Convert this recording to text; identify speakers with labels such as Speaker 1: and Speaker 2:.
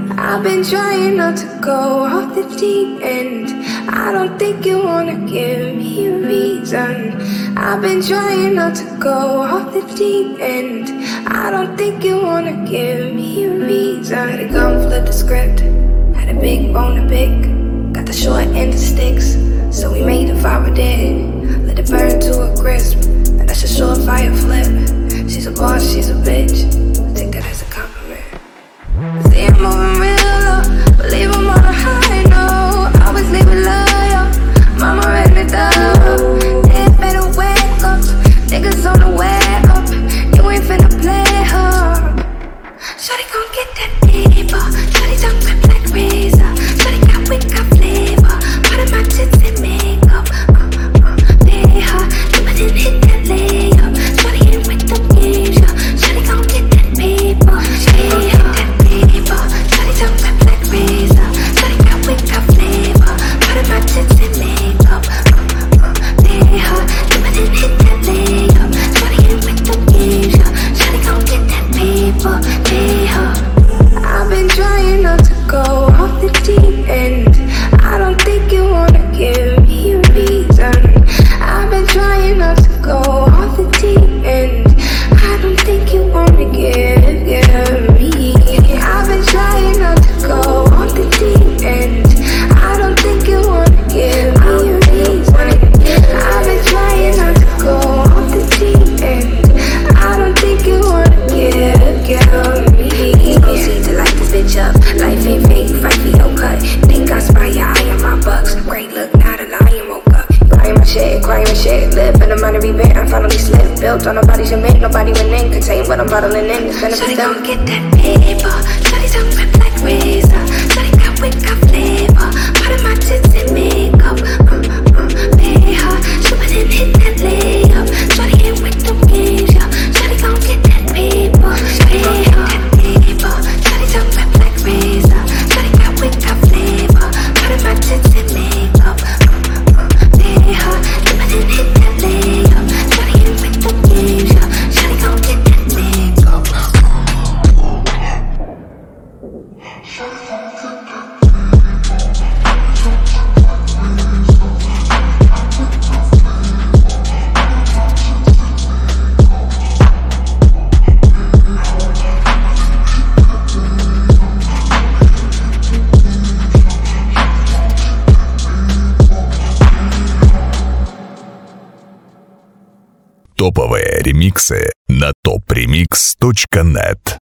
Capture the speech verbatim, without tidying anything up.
Speaker 1: I've been trying not to go off the deep end. I don't think you wanna give me a reason. I've been trying not to go off the deep end. I don't think you wanna give me a reason. Had to come flip the script. Had a big bone to pick. Got the short end of sticks, so we made a fire dead. Let it burn to a crisp, and that's a short fire flip. She's a boss, she's a bitch. Take that as a compliment. See I'm moving real low, believe I'm on a high note. Always leave it loyal, mama ready to up. They better wake up, niggas on the way up. You ain't finna play her. Shawty gon' get that paper, shawty tongue grip like razor. Shawty got wick, got flavor, part of my tits and makeup. Uh, uh, pay her, you didn't hit that layup. Shawty ain't with the games, yeah. Shawty gon' get that paper, pay her. Shawty tongue grip like razor. Shawty got wick, got flavor, part of my tits and makeup. Uh, uh, pay her, you didn't hit that layup. Shawty ain't with the games, yeah. Shawty gon' get that paper, pay her. I've been trying not to go off the deep end. I don't think you wanna give me a reason. I've been trying not to go off the deep end. I don't think you wanna give, give me. I've been trying not to go off the deep end. I don't think you wanna give me a reason. I've been trying not to go off the deep end. I don't think you wanna give, give me. Proceed to light this bitch up. Life ain't fake, five feet no cut. Think I spy your eye on my bucks. Great look, not a lion woke up. Crying my shit, crying my shit. Live in the money revent, I finally slipped. Built on a body cement, nobody within. Contain what I'm bottling in, it's benefit them. Shawty gon' get that paper. Shawty tongue grip like razor. Shawty got wick, got flavor. Part of my tits and makeup. Uh, uh, pay her. She wouldn't hit that layup. Shawty ain't with the games, yeah. Shawty gon' get that paper. Pay her. Shawty tongue grip like razor. Shawty got wick, got flavor. Part of my tits and makeup. Uh, uh, pay her. She wouldn't hit that layup. Shawty ain't with the games, yeah. Shawty gon' get that makeup.
Speaker 2: Топовые ремиксы на топ ремикс точка нет.